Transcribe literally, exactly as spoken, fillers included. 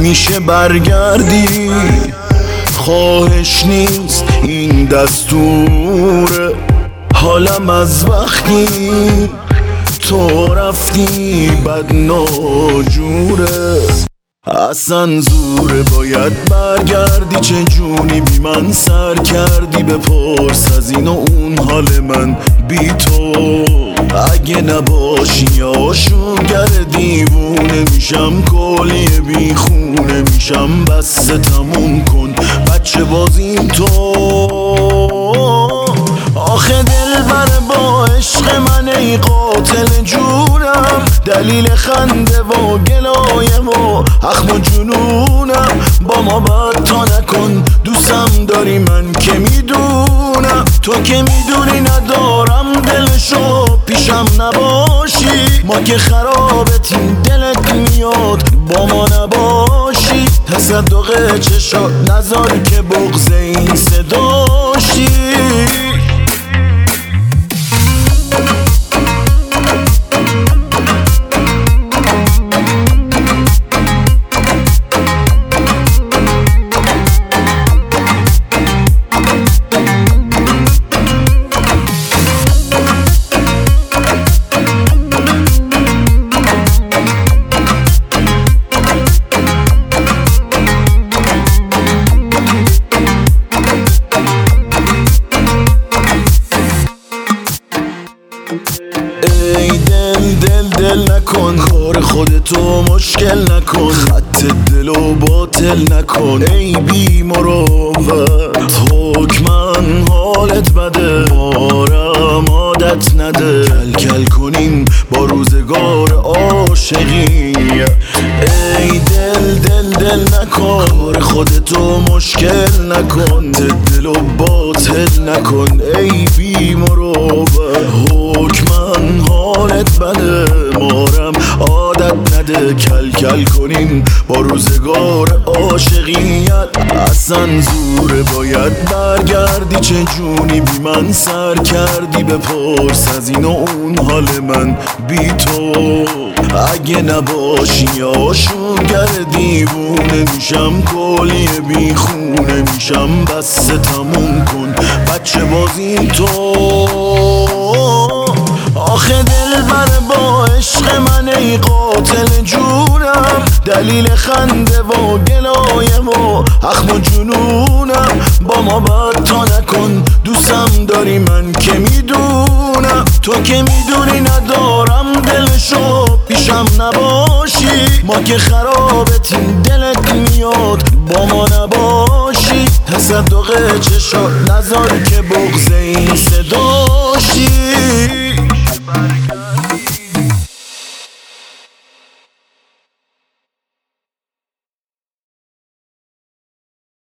میشه برگردی، خواهش نیست این دستوره. حالم از وقتی تو رفتی بد ناجوره. اصلا زوره باید برگردی، چه جونی بی من سر کردی. بپرس از این و اون حال من بی تو. اگه نباشی آشوگر دیوونه میشم، کلی بی خونه میشم. بس تموم کن بچه بازیم تو. آخه دل بر با عشق من ای قاتل جونم، دلیل خنده و گلایم و اخم و جنونم. با ما بد تا نکن، دوستم داری من که میدونم. تو که میدونی ندارم دلشو پیشم نباشی. ما که خرابتیم دلت میاد با ما نباشی. تصدق چشات نذار که بغض این صداشی. ای دل دل دل نکن، کار خودتو مشکل نکن. خط دلو باطل نکن ای بی مروت. حکمن حالت بده، بارم عادت نده. کل کل کنیم با روزگار عاشقی. ای دل دل دل نکن، کار خودتو مشکل نکن. دلو باطل نکن ای بی مروت. حکمن حالت بده، مارم عادت نده. کل کل کنیم با روزگار عاشقیت. اصلا زوره باید برگردی، چه جونی بی من سر کردی. بپرس از این و اون حال من بی تو. اگه نباشی آشوگر دیوونه میشم، کلی بی خونه میشم. بس تموم کن بچه بازیم تو. آخه دل بر با عشق من ای قاتل جونم، دلیل خنده و گلایم و اخم و جنونم. با ما بد تا نکن، دوستم داری من که میدونم. تو که میدونی ندارم دلشو پیشم نباشی. ما که خرابتیم دلت میاد با ما نباشی. تصدق چشات نذار که بغض این صداشی.